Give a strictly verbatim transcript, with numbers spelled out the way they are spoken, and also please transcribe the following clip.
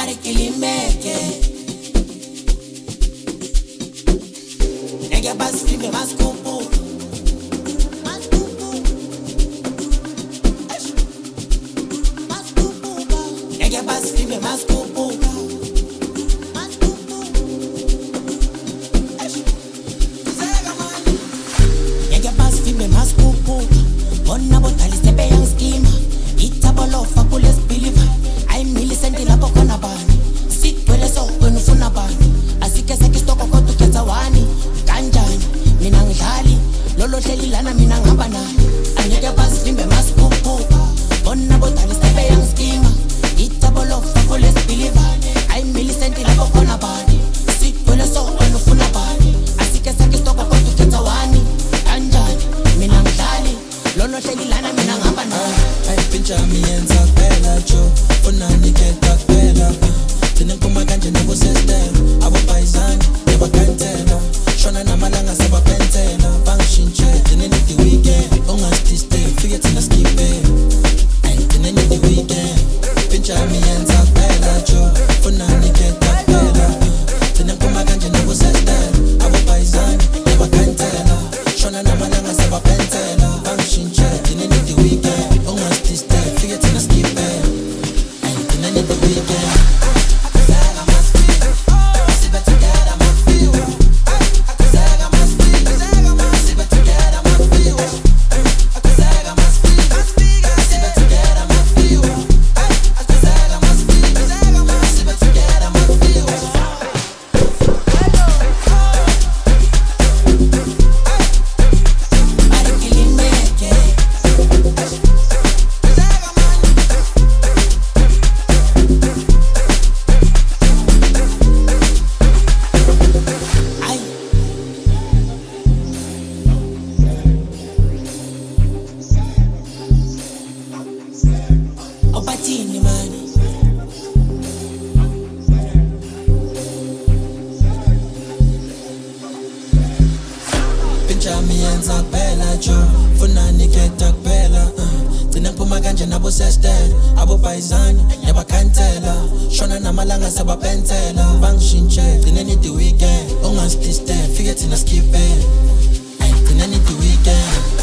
Arikilimeke Nege bas fime maskupu Maskupu Maskupu Nege bas fime maskupu Maskupu Nege bas fime maskupu Bona botali sebe yang skima Itabolofa kules believer I Millicent lapho khona bani Sithwele so wena ufuna bani Asike sekistoko kodwa ukhetha wani kanjani mina ngidlali lolo hleli lana mina ngihamba naye angeke basivimbe masiphuphu bona bodala isebe yang skima itabolofa kules believer I Millicent lapho khona bani Sithwele so wena ufuna bani Asike sekistoko kodwa ukhetha wani kanjani mina ngidlali lolo hleli lana mina ngihamba naye ayipintsha miyenza kuphela jo funa niketa kuphela thina nkuma kanje nabo system abo bayizani yabakantela shona namalanga sebapentela bangishintshe thina ni the weekend ungasistay fike thina skipe ay thina ni the weekend pintsha miyenza kuphela jo funa niketa kuphela thina nkuma kanje nabo system abo bayizani yabakantela shona namalanga sebapentela bangishintshe thina ni the weekend ungasistay fike thina skipe ay thina ni the weekend. Obatini mani Pintsha miyenza kuphela jo funa niketa kuphela thina ngiphuma kanje nabo system abo bayizani yabakantela shona namalanga sebapentela bangishintshe thina ni the weekend ungasistay fike thina skipe ay thina ni the weekend.